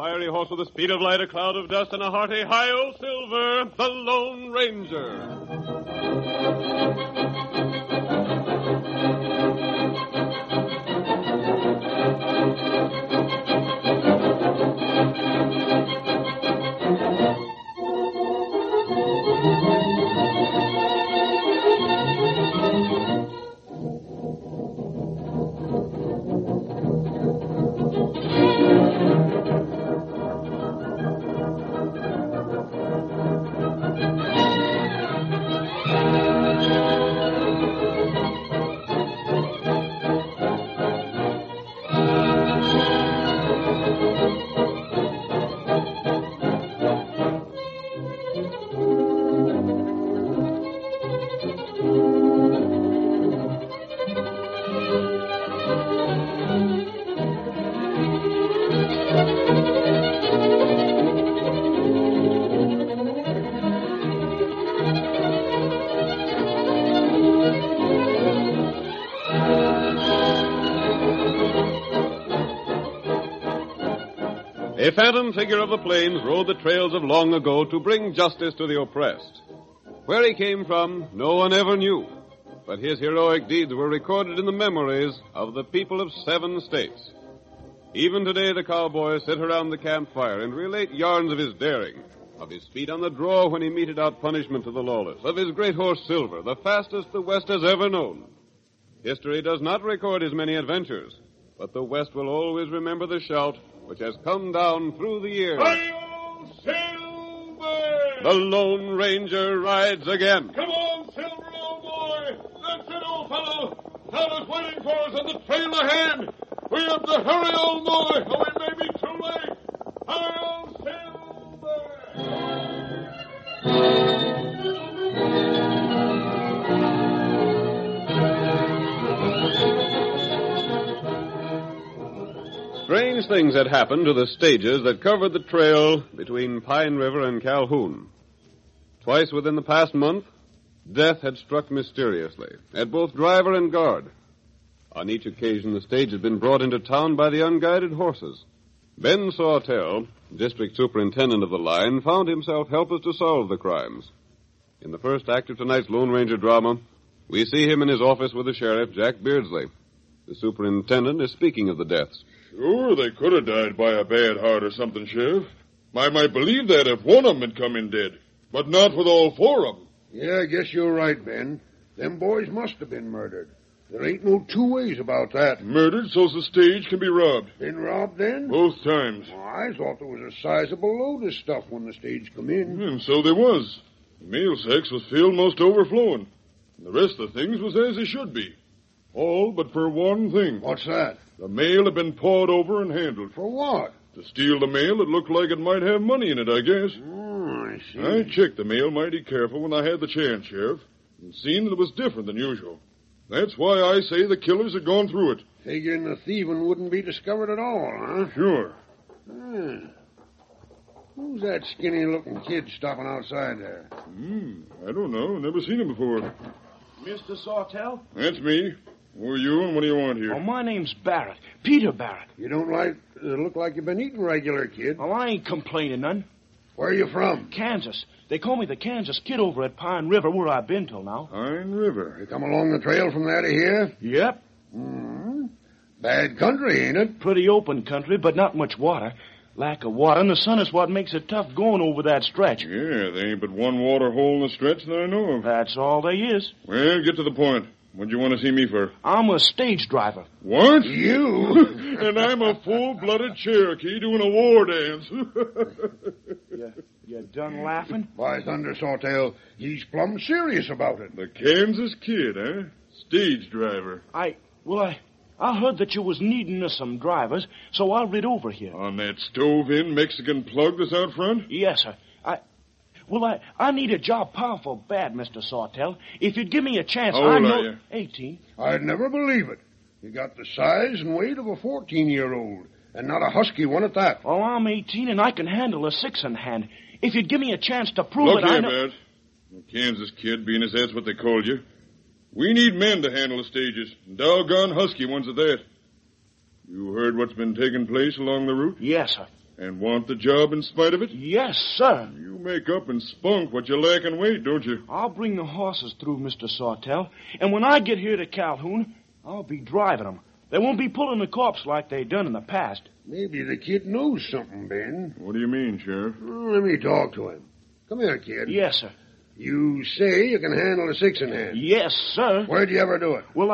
fiery horse with the speed of light, a cloud of dust, and a hearty hi-yo Silver, the Lone Ranger. A phantom figure of the plains rode the trails of long ago to bring justice to the oppressed. Where he came from, no one ever knew. But his heroic deeds were recorded in the memories of the people of 7 states. Even today, the cowboys sit around the campfire and relate yarns of his daring, of his feat on the draw when he meted out punishment to the lawless, of his great horse Silver, the fastest the West has ever known. History does not record his many adventures, but the West will always remember the shout which has come down through the years. Hi-yo, Silver! The Lone Ranger rides again. Come on, Silver, old boy! That's it, old fellow! Fella's waiting for us on the trail ahead! We have to hurry, old boy, or we may be too late! Hi-yo, Silver! Strange things had happened to the stages that covered the trail between Pine River and Calhoun. Twice within the past month, death had struck mysteriously at both driver and guard. On each occasion, the stage had been brought into town by the unguided horses. Ben Sawtell, district superintendent of the line, found himself helpless to solve the crimes. In the first act of tonight's Lone Ranger drama, we see him in his office with the sheriff, Jack Beardsley. The superintendent is speaking of the deaths. Sure, they could have died by a bad heart or something, Sheriff. I might believe that if one of them had come in dead, but not with all 4 of them. Yeah, I guess you're right, Ben. Them boys must have been murdered. There ain't no 2 ways about that. Murdered so's the stage can be robbed. Been robbed then? Both times. Well, I thought there was a sizable load of stuff when the stage come in. And so there was. The mail sacks was filled most overflowing. And the rest of the things was as they should be. All but for one thing. What's that? The mail had been pawed over and handled. For what? To steal the mail, it looked like it might have money in it, I guess. Oh, I see. I checked the mail mighty careful when I had the chance, Sheriff, and seen that it was different than usual. That's why I say the killers had gone through it. Figuring the thieving wouldn't be discovered at all, huh? Sure. Who's that skinny-looking kid stopping outside there? I don't know. Never seen him before. Mr. Sawtell? That's me. Who are you and what do you want here? Oh, my name's Barrett. Peter Barrett. You don't look like you've been eating regular, kid. Oh, I ain't complaining none. Where are you from? Kansas. They call me the Kansas Kid over at Pine River, where I've been till now. Pine River. You come along the trail from there to here? Yep. Bad country, ain't it? Pretty open country, but not much water. Lack of water, and the sun is what makes it tough going over that stretch. Yeah, there ain't but one water hole in the stretch that I know of. That's all there is. Well, get to the point. What'd you want to see me for? I'm a stage driver. What? You? And I'm a full-blooded Cherokee doing a war dance. You done laughing? By thunder, Sawtell, he's plumb serious about it. The Kansas Kid, eh? Stage driver. I heard that you was needing some drivers, so I rid over here. On that stove-in Mexican plug that's out front? Yes, sir. I need a job powerful bad, Mr. Sawtell. If you'd give me a chance, How old I know... are you? 18. I'd never believe it. You got the size and weight of a 14-year-old, and not a husky one at that. Oh, I'm 18, and I can handle a 6-in-hand. If you'd give me a chance to prove Look it, here, I know... Barrett. The Kansas Kid, being as that's what they called you. We need men to handle the stages, doggone husky ones at that. You heard what's been taking place along the route? Yes, sir. And want the job in spite of it? Yes, sir. You make up in spunk what you lack in weight, don't you? I'll bring the horses through, Mr. Sawtell. And when I get here to Calhoun, I'll be driving them. They won't be pulling the corpse like they done in the past. Maybe the kid knows something, Ben. What do you mean, Sheriff? Let me talk to him. Come here, kid. Yes, sir. You say you can handle a 6-in-hand. Yes, sir. Where'd you ever do it? Well,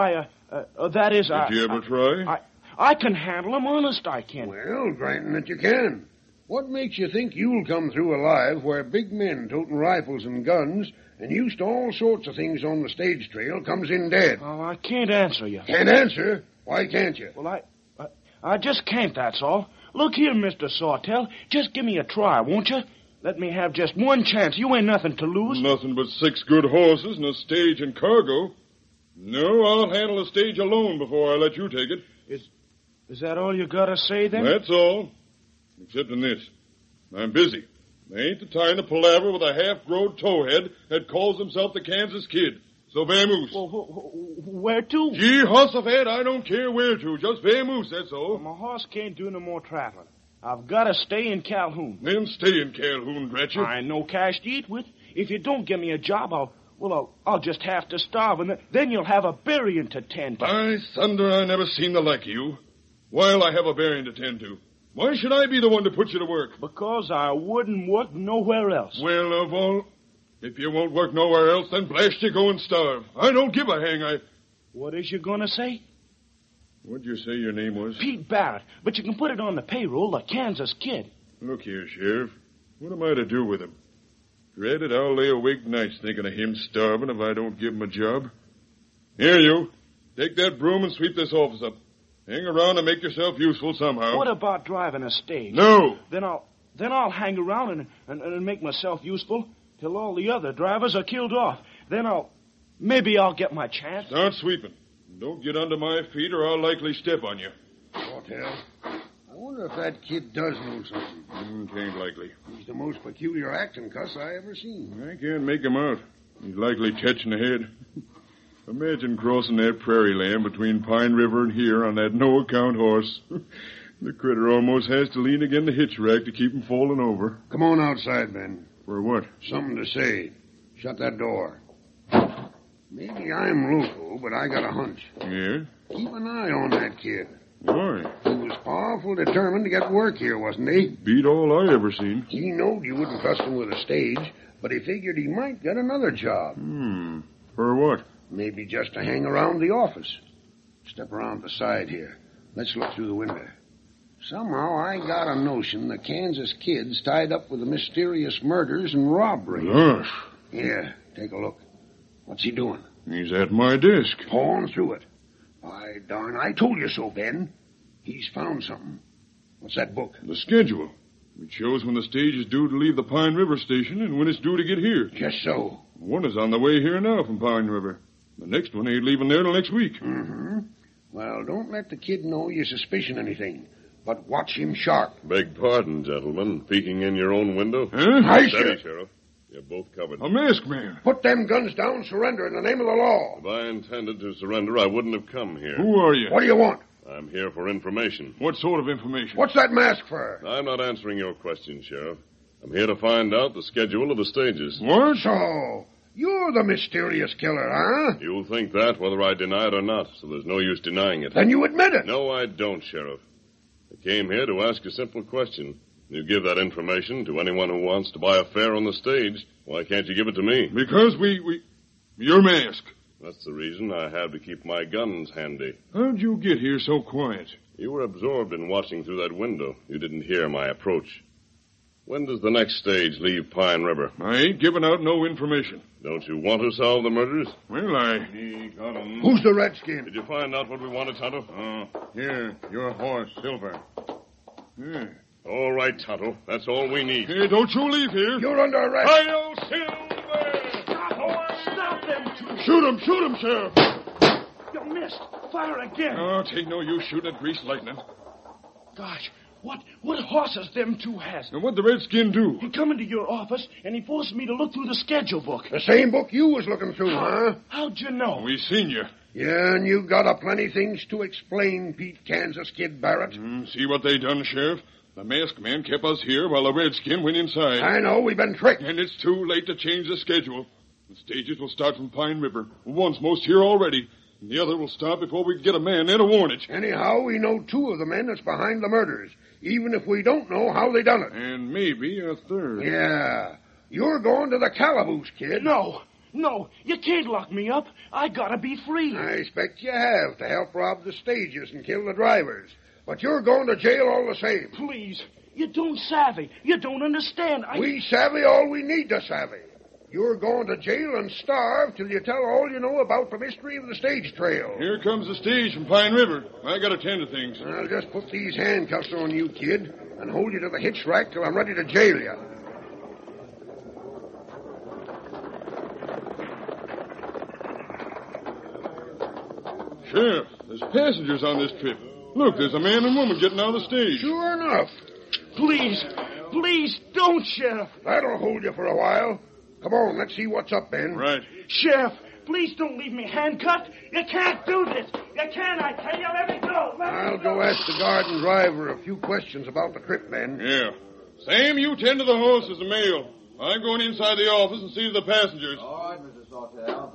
that is, Did you ever try? I can handle them, honest I can. Well, granting that you can. What makes you think you'll come through alive where big men toting rifles and guns and used to all sorts of things on the stage trail comes in dead? Oh, I can't answer you. Can't answer? Why can't you? Well, I just can't, that's all. Look here, Mr. Sawtell. Just give me a try, won't you? Let me have just one chance. You ain't nothing to lose. Nothing but 6 good horses and a stage and cargo. No, I'll handle a stage alone before I let you take it. Is that all you gotta say, then? That's all. Except in this. I'm busy. I ain't the time to palaver with a half-grown towhead that calls himself the Kansas Kid. So vamoose. Well, where to? Gee, Hossafed, I don't care where to. Just vamoose, that's all. Well, my horse can't do no more traveling. I've gotta stay in Calhoun. Then stay in Calhoun, drat you. I ain't no cash to eat with. If you don't give me a job, I'll just have to starve, and then you'll have a burying to tend to. By thunder, I never seen the like of you. Why'll I have a burying to tend to? Why should I be the one to put you to work? Because I wouldn't work nowhere else. Well, of all... If you won't work nowhere else, then blast you, go and starve. I don't give a hang, What is you gonna say? What'd you say your name was? Pete Barrett. But you can put it on the payroll, the Kansas Kid. Look here, Sheriff. What am I to do with him? Dreaded, I'll lay awake nights thinking of him starving if I don't give him a job. Here, you. Take that broom and sweep this office up. Hang around and make yourself useful somehow. What about driving a stage? No. Then I'll hang around and make myself useful till all the other drivers are killed off. Then maybe I'll get my chance. Start sweeping. Don't get under my feet or I'll likely step on you. Sawtell, I wonder if that kid does know something. Tain't likely. He's the most peculiar acting cuss I ever seen. I can't make him out. He's likely catching ahead. Imagine crossing that prairie land between Pine River and here on that no-account horse. The critter almost has to lean against the hitch rack to keep him falling over. Come on outside, Ben. For what? Something to say. Shut that door. Maybe I'm local, but I got a hunch. Yeah? Keep an eye on that kid. Why? He was powerful determined to get work here, wasn't he? Beat all I ever seen. He knowed you wouldn't trust him with a stage, but he figured he might get another job. For what? Maybe just to hang around the office. Step around the side here. Let's look through the window. Somehow I got a notion the Kansas Kid's tied up with the mysterious murders and robbery. Gosh. Here, take a look. What's he doing? He's at my desk. Pawing through it. By darn, I told you so, Ben. He's found something. What's that book? The schedule. It shows when the stage is due to leave the Pine River station and when it's due to get here. Just so. One is on the way here now from Pine River. The next one ain't leaving there till next week. Mm-hmm. Well, don't let the kid know you suspicion anything, but watch him sharp. Beg pardon, gentlemen. Peeking in your own window? Huh? Hi, Steady, Sheriff. You're both covered. A masked man. Put them guns down, surrender in the name of the law. If I intended to surrender, I wouldn't have come here. Who are you? What do you want? I'm here for information. What sort of information? What's that mask for? I'm not answering your question, Sheriff. I'm here to find out the schedule of the stages. What? So, you're the mysterious killer, huh? You'll think that whether I deny it or not, so there's no use denying it. Then you admit it. No, I don't, Sheriff. I came here to ask a simple question. You give that information to anyone who wants to buy a fare on the stage. Why can't you give it to me? Because you're masked. That's the reason I have to keep my guns handy. How'd you get here so quiet? You were absorbed in watching through that window. You didn't hear my approach. When does the next stage leave Pine River? I ain't giving out no information. Don't you want to solve the murders? Well, He got 'em. Who's the redskin? Did you find out what we wanted, Tonto? Here, your horse, Silver. Here. All right, Tonto. That's all we need. Hey, don't you leave here. You're under arrest. Hi-yo, Silver! Stop them two. Shoot him, Sheriff. You missed. Fire again. Oh, it ain't no use shooting at greased lightning. Gosh, what horses them two has? And what'd the redskin do? He come into your office, and he forced me to look through the schedule book. The same book you was looking through, huh? How'd you know? We seen you. Yeah, and you got a plenty things to explain, Pete Kansas Kid Barrett. See what they done, Sheriff? The masked man kept us here while the redskin went inside. I know, we've been tricked. And it's too late to change the schedule. The stages will start from Pine River. One's most here already. And the other will stop before we can get a man there to warn it. Anyhow, we know 2 of the men that's behind the murders, even if we don't know how they done it. And maybe a third. Yeah. You're going to the calaboose, kid. No, you can't lock me up. I gotta be free. I expect you have to help rob the stages and kill the drivers. But you're going to jail all the same. Please, you don't savvy. You don't understand. We savvy all we need to savvy. You're going to jail and starve till you tell all you know about the mystery of the stage trail. Here comes the stage from Pine River. I gotta tend to things. I'll just put these handcuffs on you, kid, and hold you to the hitch rack till I'm ready to jail you. Sheriff, there's passengers on this trip. Look, there's a man and woman getting out of the stage. Sure enough. Please, don't, Sheriff. That'll hold you for a while. Come on, let's see what's up, Ben. Right. Sheriff, please don't leave me handcuffed. You can't do this. You can't, I tell you. Let me go. I'll go ask the guard and driver a few questions about the trip, Ben. Yeah. Sam, you tend to the horses and mail. I'm going inside the office and see to the passengers. All right, Mr. Sawtell.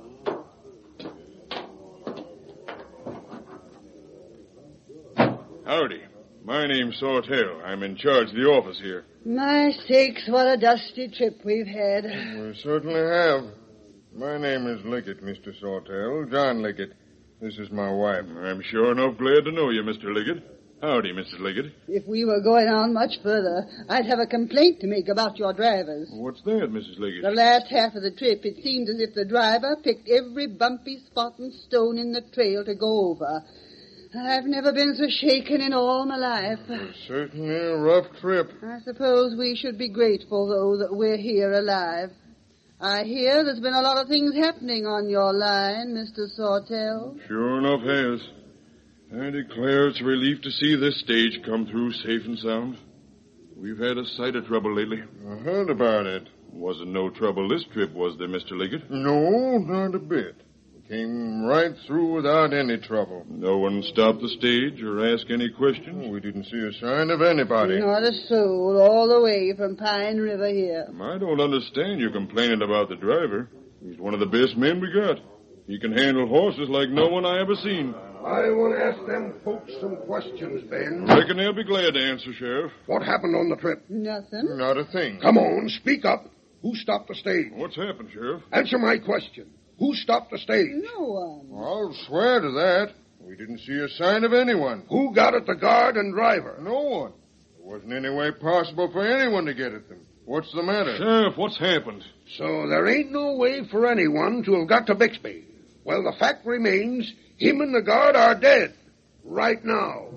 Howdy. My name's Sawtell. I'm in charge of the office here. My sakes, what a dusty trip we've had. We certainly have. My name is Liggett, Mr. Sawtell. John Liggett. This is my wife. I'm sure enough glad to know you, Mr. Liggett. Howdy, Mrs. Liggett. If we were going on much further, I'd have a complaint to make about your drivers. What's that, Mrs. Liggett? The last half of the trip, it seemed as if the driver picked every bumpy spot and stone in the trail to go over. I've never been so shaken in all my life. Certainly a rough trip. I suppose we should be grateful, though, that we're here alive. I hear there's been a lot of things happening on your line, Mr. Sawtell. Sure enough has. I declare it's a relief to see this stage come through safe and sound. We've had a sight of trouble lately. I heard about it. Wasn't no trouble this trip, was there, Mr. Liggett? No, not a bit. Came right through without any trouble. No one stopped the stage or asked any questions? We didn't see a sign of anybody. Not a soul all the way from Pine River here. I don't understand you complaining about the driver. He's one of the best men we got. He can handle horses like no one I ever seen. I want to ask them folks some questions, Ben. Reckon they'll be glad to answer, Sheriff. What happened on the trip? Nothing. Not a thing. Come on, speak up. Who stopped the stage? What's happened, Sheriff? Answer my question. Who stopped the stage? No one. I'll swear to that. We didn't see a sign of anyone. Who got at the guard and driver? No one. There wasn't any way possible for anyone to get at them. What's the matter? Sheriff, what's happened? So there ain't no way for anyone to have got to Bixby. Well, the fact remains, him and the guard are dead. Right now.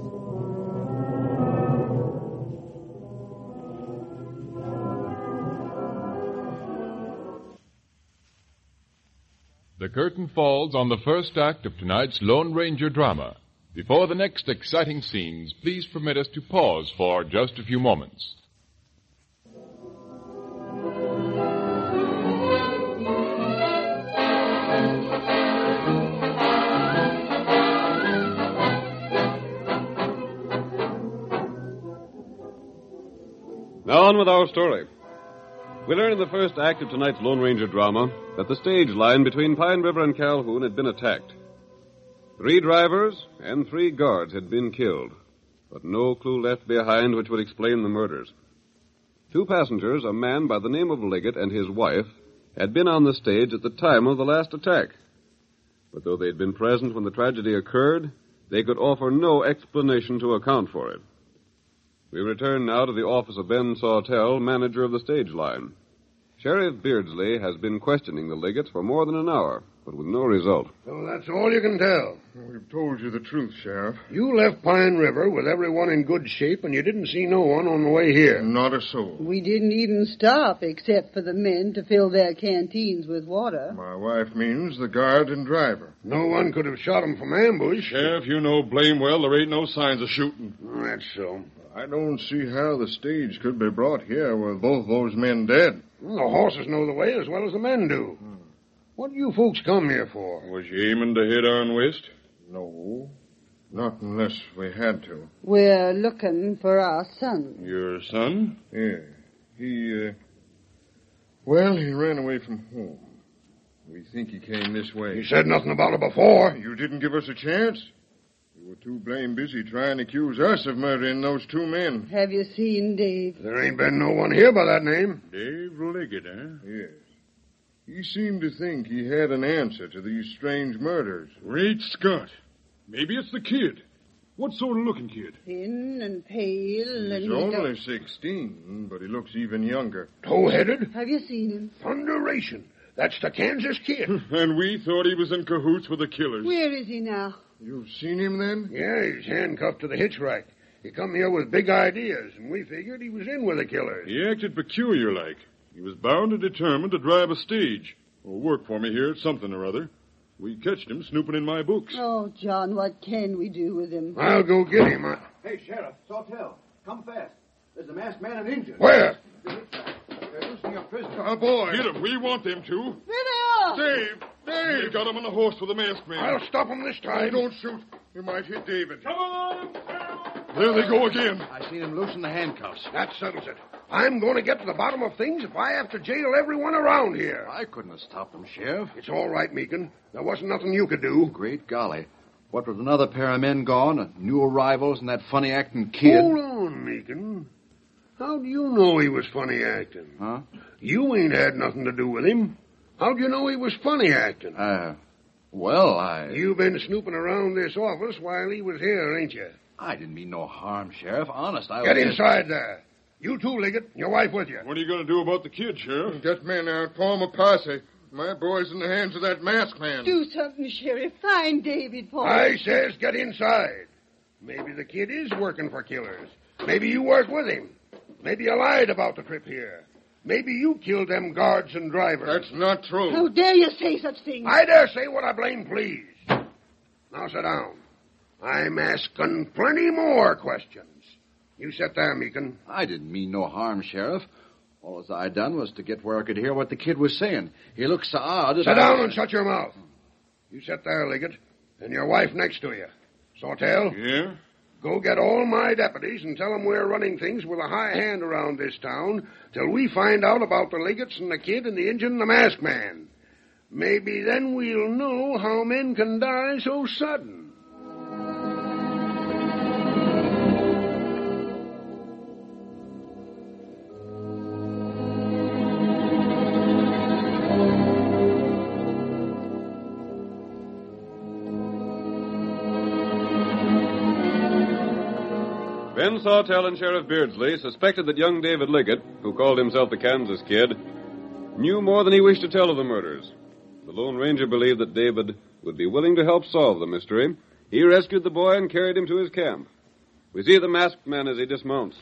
The curtain falls on the first act of tonight's Lone Ranger drama. Before the next exciting scenes, please permit us to pause for just a few moments. Now on with our story. We learn in the first act of tonight's Lone Ranger drama that the stage line between Pine River and Calhoun had been attacked. 3 drivers and 3 guards had been killed, but no clue left behind which would explain the murders. 2 passengers, a man by the name of Liggett and his wife, had been on the stage at the time of the last attack. But though they'd been present when the tragedy occurred, they could offer no explanation to account for it. We return now to the office of Ben Sawtell, manager of the stage line. Sheriff Beardsley has been questioning the Liggetts for more than an hour, but with no result. So that's all you can tell. We've told you the truth, Sheriff. You left Pine River with everyone in good shape, and you didn't see no one on the way here. Not a soul. We didn't even stop except for the men to fill their canteens with water. My wife means the guard and driver. No one could have shot them from ambush. Sheriff, you know blame well there ain't no signs of shooting. Oh, that's so. I don't see how the stage could be brought here with both those men dead. Well, the horses know the way as well as the men do. What do you folks come here for? Was you aiming to head on west? No. Not unless we had to. We're looking for our son. Your son? Yeah. He ran away from home. We think he came this way. You said nothing about it before. You didn't give us a chance. You were too blame busy trying to accuse us of murdering those two men. Have you seen Dave? There ain't been no one here by that name. Dave Liggett, eh? Yes. He seemed to think he had an answer to these strange murders. Great Scott. Maybe it's the kid. What sort of looking kid? Thin and pale and... He's only 16, but he looks even younger. Toe-headed? Have you seen him? Thunderation. That's the Kansas kid. And we thought he was in cahoots with the killers. Where is he now? You've seen him then? Yeah, he's handcuffed to the hitch rack. He come here with big ideas, and we figured he was in with the killers. He acted peculiar-like. He was bound and determined to drive a stage or work for me here at something or other. We catched him snooping in my books. Oh, John, what can we do with him? I'll go get him. Hey, Sheriff, Sawtell, come fast. There's a masked man and Injun. Where? They're loosening a prisoner. Oh, boy. Get him. We want them to. There they are! Dave! They got him on the horse with the masked man. I'll stop him this Oh, time. don't shoot. You might hit David. Come on, there they go again. I seen him loosen the handcuffs. That settles it. I'm going to get to the bottom of things if I have to jail everyone around here. I couldn't have stopped them, Sheriff. It's all right, Meekin. There wasn't nothing you could do. Great golly. What with another pair of men gone, new arrivals, and that funny-acting kid... Hold on, Meekin. How do you know he was funny acting? Huh? You ain't had nothing to do with him. How'd you know he was funny acting? You've been snooping around this office while he was here, ain't you? I didn't mean no harm, Sheriff. Honest, I Get was... inside there. You too, Liggett. Your wife with you. What are you going to do about the kid, Sheriff? Get men out. Form a posse. My boy's in the hands of that masked man. Do something, Sheriff. Find David for I us. says get inside. Maybe the kid is working for killers. Maybe you work with him. Maybe you lied about the trip here. Maybe you killed them guards and drivers. That's not true. How dare you say such things? I dare say what I blame, please. Now sit down. I'm asking plenty more questions. You sit there, Meekin. I didn't mean no harm, Sheriff. All as I done was to get where I could hear what the kid was saying. He looked so odd. Sit down and shut your mouth. You sit there, Liggett, and your wife next to you. Sawtell? Yeah? Go get all my deputies and tell them we're running things with a high hand around this town till we find out about the Liggetts and the kid and the Injun and the masked man. Maybe then we'll know how men can die so sudden. Ben Sawtell and Sheriff Beardsley suspected that young David Liggett, who called himself the Kansas Kid, knew more than he wished to tell of the murders. The Lone Ranger believed that David would be willing to help solve the mystery. He rescued the boy and carried him to his camp. We see the masked man as he dismounts.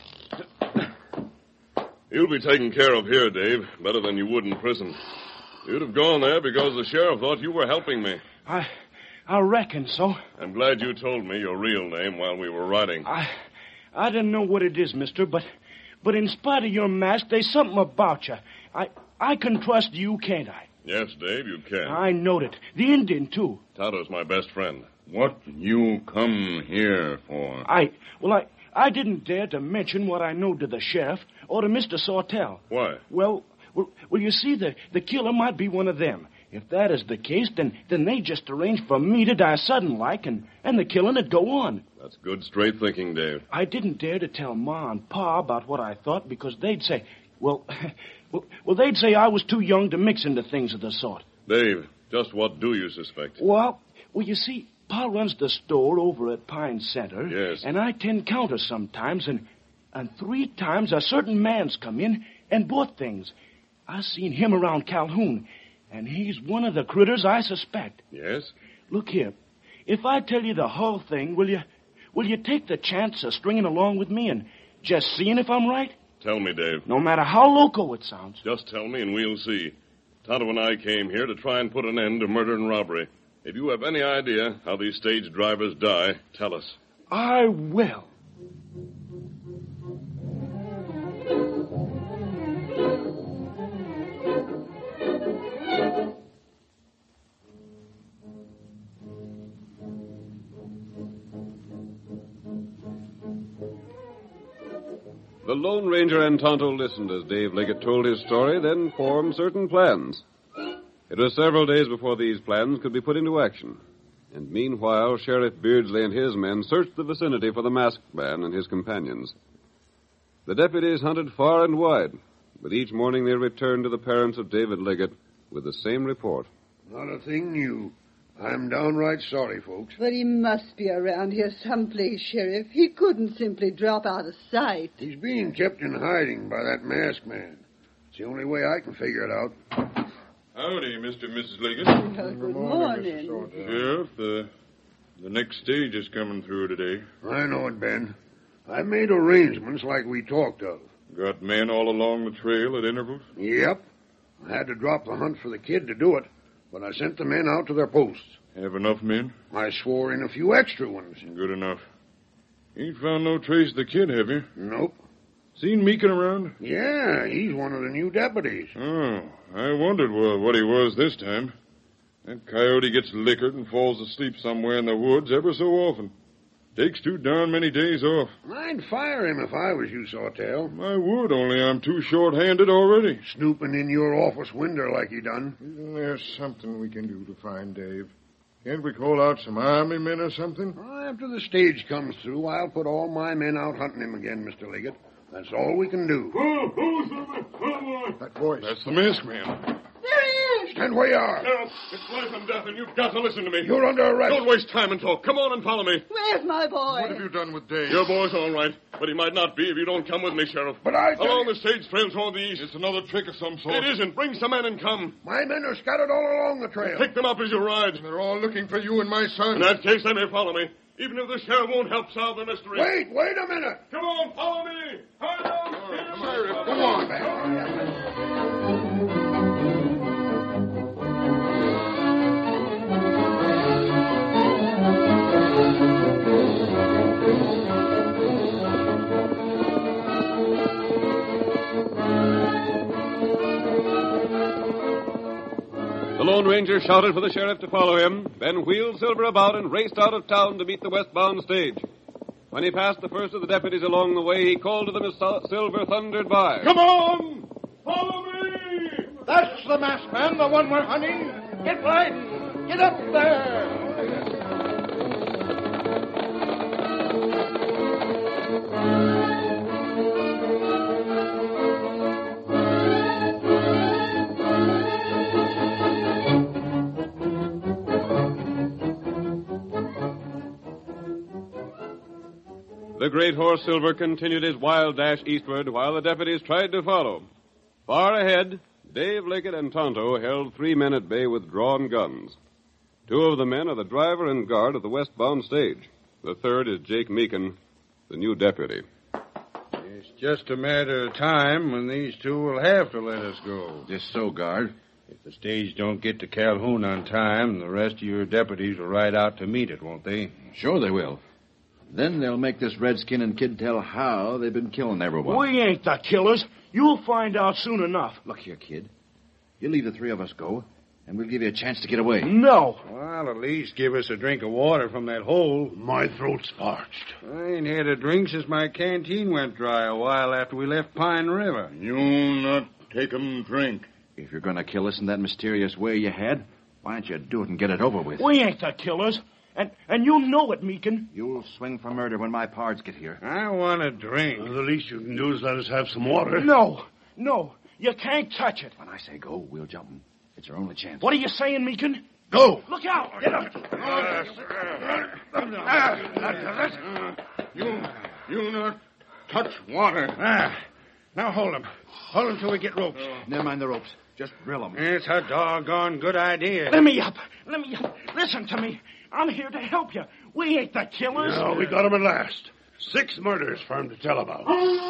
You'll be taken care of here, Dave, better than you would in prison. You'd have gone there because the sheriff thought you were helping me. I reckon so. I'm glad you told me your real name while we were riding. I don't know what it is, mister, but in spite of your mask, there's something about you. I can trust you, can't I? Yes, Dave, you can. I knowed it. The Indian, too. Tonto's my best friend. What you come here for? I didn't dare to mention what I know to the sheriff or to Mr. Sawtell. Why? Well, you see, the killer might be one of them. If that is the case, then they just arranged for me to die sudden-like, and the killing would go on. That's good, straight thinking, Dave. I didn't dare to tell Ma and Pa about what I thought because they'd say, well, they'd say I was too young to mix into things of the sort. Dave, just what do you suspect? Well, you see, Pa runs the store over at Pine Center. Yes. And I tend counter sometimes, and 3 times a certain man's come in and bought things. I seen him around Calhoun, and he's one of the critters I suspect. Yes? Look here, if I tell you the whole thing, will you take the chance of stringing along with me and just seeing if I'm right? Tell me, Dave. No matter how loco it sounds. Just tell me and we'll see. Tonto and I came here to try and put an end to murder and robbery. If you have any idea how these stage drivers die, tell us. I will. The Lone Ranger and Tonto listened as Dave Liggett told his story, then formed certain plans. It was several days before these plans could be put into action. And meanwhile, Sheriff Beardsley and his men searched the vicinity for the masked man and his companions. The deputies hunted far and wide, but each morning they returned to the parents of David Liggett with the same report. Not a thing new. I'm downright sorry, folks. But he must be around here someplace, Sheriff. He couldn't simply drop out of sight. He's being kept in hiding by that masked man. It's the only way I can figure it out. Howdy, Mr. and Mrs. Liggett. Good morning. Sheriff, the next stage is coming through today. I know it, Ben. I made arrangements like we talked of. Got men all along the trail at intervals? Yep. I had to drop the hunt for the kid to do it, but I sent the men out to their posts. Have enough men? I swore in a few extra ones. Good enough. Ain't found no trace of the kid, have you? Nope. Seen Meekin around? Yeah, he's one of the new deputies. Oh, I wondered what he was this time. That coyote gets liquored and falls asleep somewhere in the woods ever so often. Takes too darn many days off. I'd fire him if I was you, Sawtell. I would, only I'm too short-handed already. Snooping in your office window like he done. Isn't there something we can do to find Dave? Can't we call out some army men or something? After the stage comes through, I'll put all my men out hunting him again, Mr. Liggett. That's all we can do. That voice. That's the masked man. There he is! Stand where you are. Sheriff, it's life and death, and you've got to listen to me. You're under arrest. Don't waste time and talk. Come on and follow me. Where's my boy? What have you done with Dave? Your boy's all right, but he might not be if you don't come with me, Sheriff. But I... Along the stage trail toward the east. It's another trick of some sort. It isn't. Bring some men and come. My men are scattered all along the trail. Pick them up as you ride. They're all looking for you and my son. In that case, they may follow me. Even if the sheriff won't help solve the mystery. Wait a minute. Come on, follow me. Hurry on, Sheriff. Come on, man. The Lone Ranger shouted for the sheriff to follow him, then wheeled Silver about and raced out of town to meet the westbound stage. When he passed the first of the deputies along the way, he called to them as Silver thundered by. Come on! Follow me! That's the masked man, the one we're hunting. Get riding. Get up there. The great horse Silver continued his wild dash eastward while the deputies tried to follow. Far ahead, Dave Liggett and Tonto held 3 men at bay with drawn guns. 2 of the men are the driver and guard of the westbound stage. The third is Jake Meekin, the new deputy. It's just a matter of time when these 2 will have to let us go. Just so, guard. If the stage don't get to Calhoun on time, the rest of your deputies will ride out to meet it, won't they? Sure they will. Then they'll make this redskin and kid tell how they've been killing everyone. We ain't the killers. You'll find out soon enough. Look here, kid. You leave the 3 of us go, and we'll give you a chance to get away. No. Well, at least give us a drink of water from that hole. My throat's parched. I ain't had a drink since my canteen went dry a while after we left Pine River. You not take 'em drink. If you're going to kill us in that mysterious way you had, why don't you do it and get it over with? We ain't the killers. And you know it, Meekin. You'll swing for murder when my pards get here. I want a drink. Well, the least you can do is let us have some water. No. You can't touch it. When I say go, we'll jump 'em. It's our only chance. What are you saying, Meekin? Go! Look out! Get up! You not touch water. Now hold him. Hold him till we get ropes. Never mind the ropes. Just drill 'em. It's a doggone good idea. Let me up. Listen to me. I'm here to help you. We ain't the killers. No, we got him at last. 6 murders for him to tell about.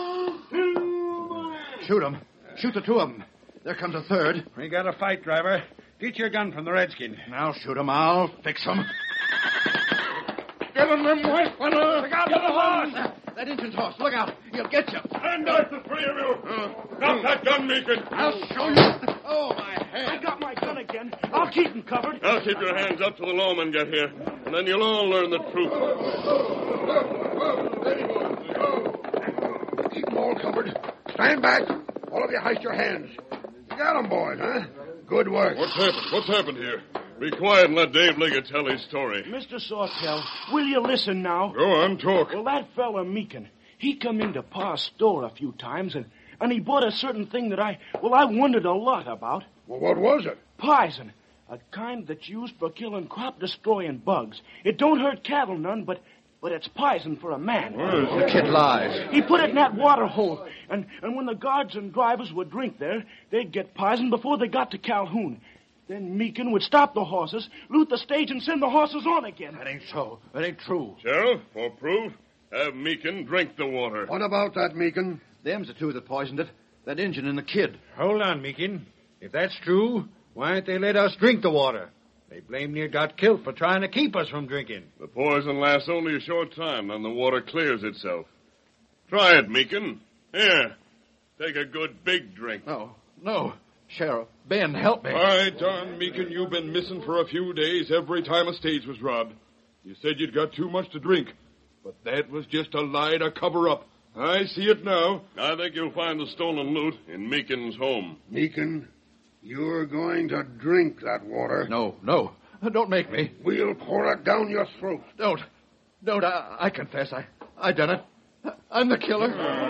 Shoot 'em. Shoot the 2 of them. There comes a third. We got a fight, driver. Get your gun from the redskin. Now shoot 'em. I'll fix 'em. Get him, them white fellas. Look out for the horse. That Indian's horse. Look out. He'll get you. Stand up, the 3 of you. Drop that gun, Meekin. I'll show you. Oh, my head. I got my gun again. I'll keep him covered. I'll keep your hands up till the lawmen get here, and then you'll all learn the truth. keep them all covered. Stand back. All of you hoist your hands. You got 'em, boys, huh? Good work. What's happened? What's happened here? Be quiet and let Dave Liggett tell his story. Mr. Sawtell, will you listen now? Go on, talk. Well, that fella Meekin, he come into Pa's store a few times, and he bought a certain thing that I wondered a lot about. Well, what was it? Poison. A kind that's used for killing crop-destroying bugs. It don't hurt cattle none, but it's poison for a man. The kid lies. He put it in that water hole, and when the guards and drivers would drink there, they'd get poison before they got to Calhoun. Then Meekin would stop the horses, loot the stage, and send the horses on again. That ain't so. That ain't true. Sheriff, for proof, have Meekin drink the water. What about that, Meekin? Them's the two that poisoned it. That Injun and the kid. Hold on, Meekin. If that's true, why ain't they let us drink the water? They blame near got killed for trying to keep us from drinking. The poison lasts only a short time, then the water clears itself. Try it, Meekin. Here, take a good big drink. No. Sheriff, Ben, help me. Why, darn Meekin, you've been missing for a few days every time a stage was robbed. You said you'd got too much to drink, but that was just a lie to cover up. I see it now. I think you'll find the stolen loot in Meekin's home. Meekin, you're going to drink that water. No. Don't make me. We'll pour it down your throat. Don't. I confess. I done it. I'm the killer.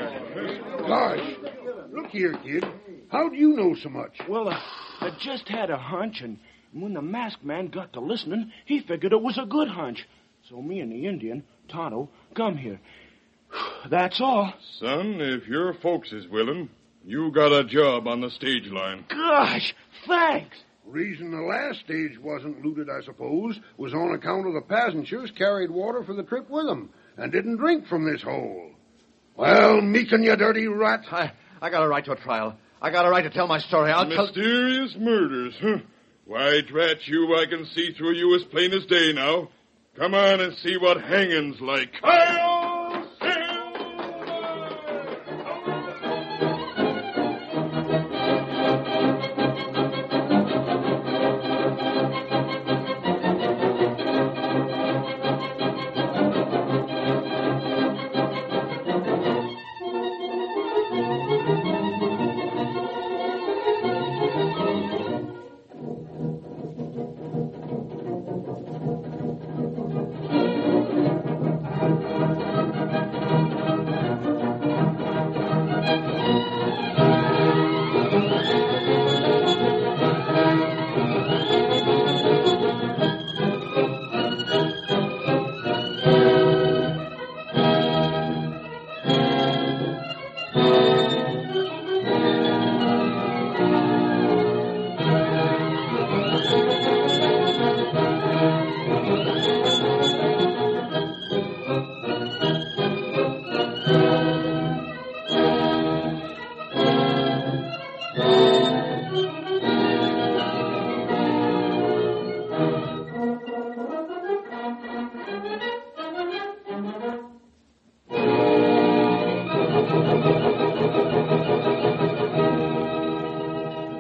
Gosh. Look here, kid. How do you know so much? Well, I just had a hunch, and when the masked man got to listening, he figured it was a good hunch. So me and the Indian, Tonto, come here. That's all. Son, if your folks is willing, you got a job on the stage line. Gosh, thanks. Reason the last stage wasn't looted, I suppose, was on account of the passengers carried water for the trip with them and didn't drink from this hole. Well, Meekin, you dirty rat. I got a right to a trial. I got a right to tell my story. Mysterious murders, huh? Why, drat you, I can see through you as plain as day now. Come on and see what hanging's like. I'll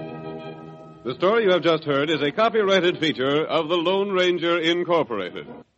The story you have just heard is a copyrighted feature of the Lone Ranger Incorporated.